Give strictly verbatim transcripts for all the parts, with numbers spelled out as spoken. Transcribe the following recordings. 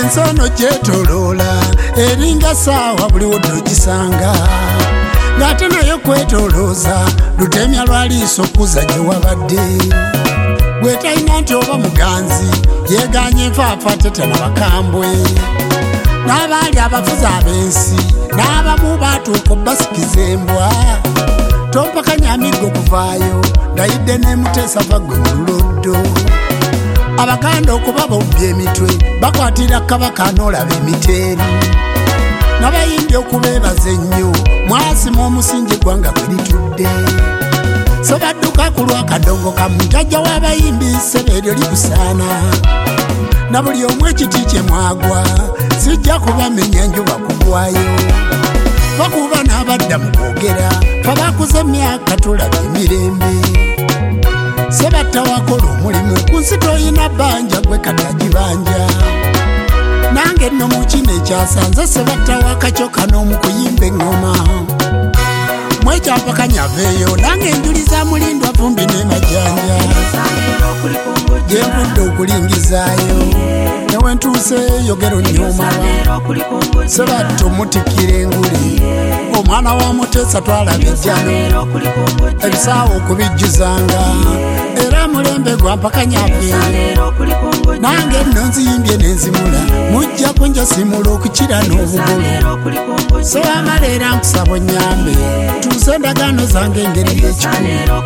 ensono gyetoloola eringa saawa buli wotogisanga ng'ate nayo kwetolooza lutemya lwaliiso okuza gye wabadde gwe talina nti oba muganzi yeeganye nfaafa tetana bakambwe n'abaali abafuzi ab'ensi n'abamu baatuuka obbasikiza embwa tompakanya amiggo kuvaayo ndayidde n'emuteesa vagwe mu luloddo abaganda okuba bobbya emitwe bakwatira kabaka n'olaba emiteeru n'abayimbi okubeebaza ennyo mwasima omusingi gwanga gwe litudde so badduka ku lwakadongo kamu jjajja w'abayimbi ssebe eryo likusaana na buli omu ekiti kye mwagwa sijja kubamenya njuba kugwayo bakuba n'abadda mu kwogera fabakuza emyaka tulaba emirembe sebatta wakola omulimu ku nsi toyina bbanja gwe katagibanja nange nno mu kino ekyasanze sebatta wakacyoka n'omu kuyimba eŋŋoma mwekyampakanya aveeyo nange enjuliza mulindwa vumbi n'emajanja gyevudde okulingizaayo newe ntuuse yogero nnyomala sebatta omutikira enguli omwana wa muteesa twalaba ejjano ebisaawo okubijjuzanga era mulembe gwampakanya aveeyo nange nno nziyimbye n'enzimula mujja kunjasimula okukira n'obugulu so amala era nkusaba onnyambe tuuze endagaano zange engeri y'ekikulu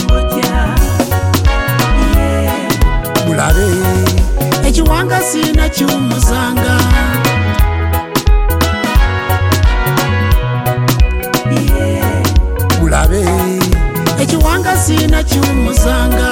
mulabe ekiwanga siina kiwumuzanga mulabe ekiwanga siina kiwumuzanga